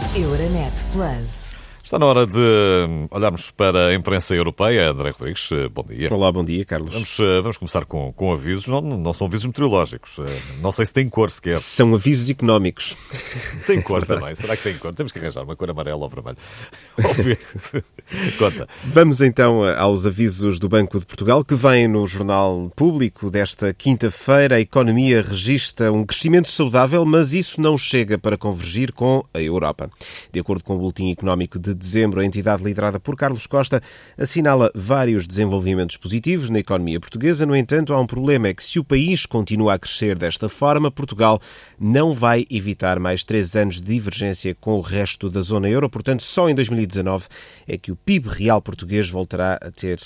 Euronet Plus. Está na hora de olharmos para a imprensa europeia. André Rodrigues, bom dia. Olá, bom dia, Carlos. Vamos começar com avisos. Não são avisos meteorológicos. Não sei se tem cor sequer. São avisos económicos. Tem cor também. Será que tem cor? Temos que arranjar uma cor amarela ou vermelha. Ou verde. Conta. Vamos então aos avisos do Banco de Portugal, que vêm no Jornal Público desta quinta-feira. A economia registra um crescimento saudável, mas isso não chega para convergir com a Europa. De acordo com o Boletim Económico de dezembro, a entidade liderada por Carlos Costa assinala vários desenvolvimentos positivos na economia portuguesa. No entanto, há um problema: é que se o país continua a crescer desta forma, Portugal não vai evitar mais 3 anos de divergência com o resto da zona euro. Portanto, só em 2019 é que o PIB real português voltará a ter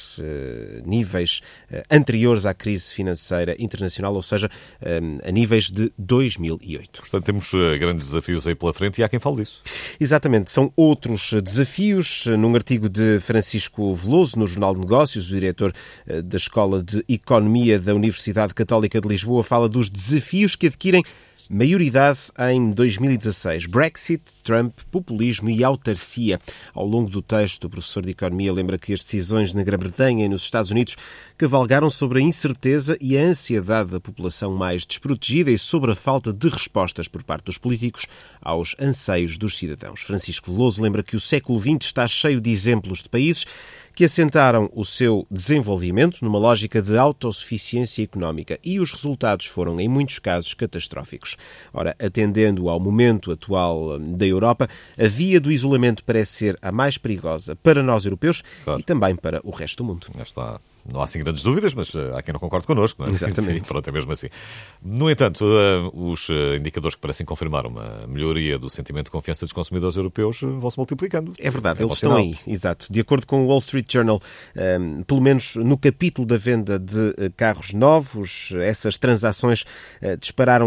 níveis anteriores à crise financeira internacional, ou seja, a níveis de 2008. Portanto, temos grandes desafios aí pela frente e há quem fale disso. Exatamente, são outros desafios. Num artigo de Francisco Veloso, no Jornal de Negócios, o diretor da Escola de Economia da Universidade Católica de Lisboa fala dos desafios que adquirem maioridade em 2016. Brexit, Trump, populismo e autarcia. Ao longo do texto, o professor de Economia lembra que as decisões na Grã-Bretanha e nos Estados Unidos cavalgaram sobre a incerteza e a ansiedade da população mais desprotegida e sobre a falta de respostas por parte dos políticos aos anseios dos cidadãos. Francisco Veloso lembra que o século XX está cheio de exemplos de países que assentaram o seu desenvolvimento numa lógica de autossuficiência económica e os resultados foram, em muitos casos, catastróficos. Ora, atendendo ao momento atual da Europa, a via do isolamento parece ser a mais perigosa para nós europeus, claro, e também para o resto do mundo. Não há assim grandes dúvidas, mas há quem não concorde connosco. Não é? Exatamente. Sim, pronto, é mesmo assim. No entanto, os indicadores que parecem confirmar uma melhoria do sentimento de confiança dos consumidores europeus vão-se multiplicando. É verdade, eles estão aí, exato. De acordo com o Wall Street Journal, pelo menos no capítulo da venda de carros novos, essas transações dispararam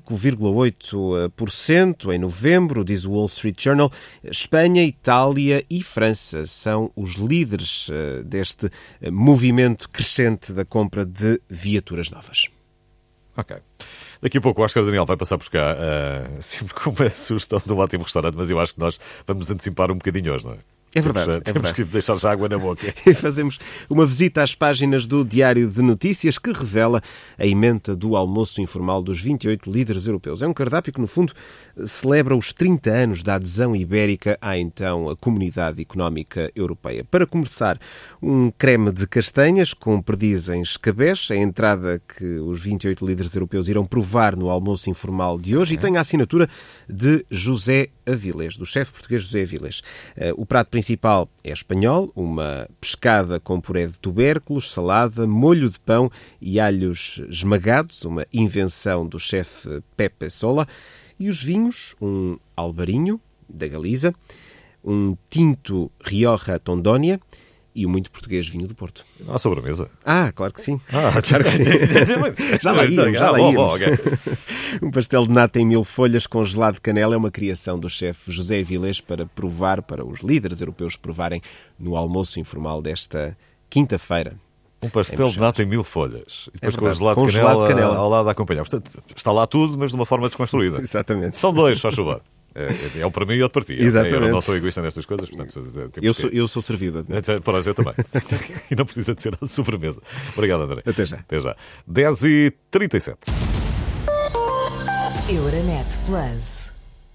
5,8% em novembro, diz o Wall Street Journal. Espanha, Itália e França são os líderes deste movimento crescente da compra de viaturas novas. Ok. Daqui a pouco o Oscar Daniel vai passar por cá sempre com uma sugestão de um ótimo restaurante, mas eu acho que nós vamos antecipar um bocadinho hoje, não é? É verdade. Temos que deixar já água na boca. E fazemos uma visita às páginas do Diário de Notícias, que revela a ementa do almoço informal dos 28 líderes europeus. É um cardápio que, no fundo, celebra os 30 anos da adesão ibérica à, então, a Comunidade Económica Europeia. Para começar, um creme de castanhas com perdiz em escabeche, a entrada que os 28 líderes europeus irão provar no almoço informal de hoje, e tem a assinatura de José Avilés, do chefe português José Avilés. O prato principal é espanhol, uma pescada com puré de tubérculos, salada, molho de pão e alhos esmagados, uma invenção do chefe Pepe Sola. E os vinhos, um albarinho, da Galiza, um tinto Rioja Tondónia e o muito português vinho do Porto. À sobremesa? Claro que sim. Claro que sim. Já lá íamos. Okay. Um pastel de nata em 1000 folhas com gelado de canela é uma criação do chefe José Avilés para provar, para os líderes europeus provarem no almoço informal desta quinta-feira. Um pastel de nata em 1000 folhas. E depois com o gelado de canela ao lado a acompanhar. Portanto, está lá tudo, mas de uma forma desconstruída. Exatamente. São dois, faz favor. É um para mim e outro para ti. Exatamente. Eu não sou egoísta nestas coisas, portanto... Eu sou servido. Pois, eu também. E não precisa de ser a sobremesa. Obrigado, André. Até já. Até já. 10h37. Euronet Plus.